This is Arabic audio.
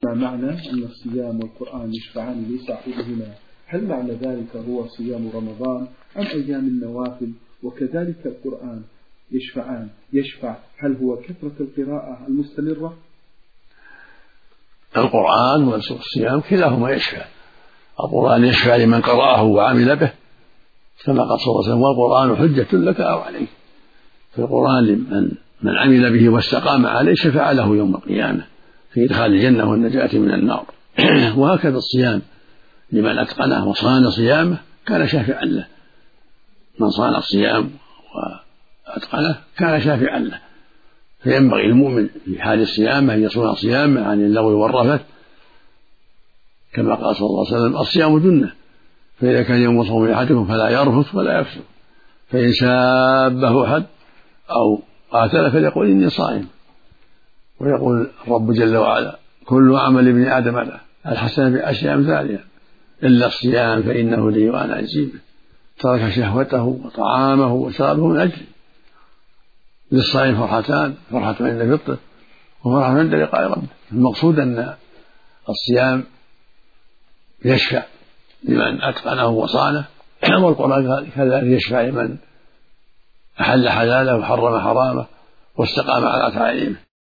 أما معنى أن الصيام والقرآن يشفعان لصاحبهما، هل معنى ذلك هو صيام رمضان أم أيام النوافل؟ وكذلك القرآن يشفع هل هو كثرة القراءة المستمرة؟ القرآن والصيام كلاهما يشفع. القرآن يشفع لمن قرأه وعمل به كما قال صلى الله عليه وسلم: والقرآن حجة لك أو عليك. في القرآن من عمل به واستقام عليه شفع له يوم القيامة في إدخال الجنة والنجاة من النار. وهكذا الصيام لمن أتقنه وصان صيامه كان شافعا له. من صان الصيام وأتقنه كان شافعا له. فينبغي المؤمن في حال الصيام أن يصون صيامه عن اللغو والرفث كما قال صلى الله عليه وسلم: الصيام جنة، فإذا كان يوم صوم أحدكم فلا يرفث ولا يفسق، فإن سابه أحد أو قاتل فليقول إني صائم. ويقول الرب جل وعلا: كل عمل ابن آدم له الحسنة بعشر أمثالها إلا الصيام فإنه لي وأنا أجزي به. ترك شهوته وطعامه وشرابه من أجلي. للصائم فرحتان: فرحة عند فطره وفرحة عند لقاء ربه. المقصود أن الصيام يشفع لمن أتقنه وصانه، والقرآن كذلك يشفع لمن أحل حلاله وحرم حرامه واستقام على تعاليمه.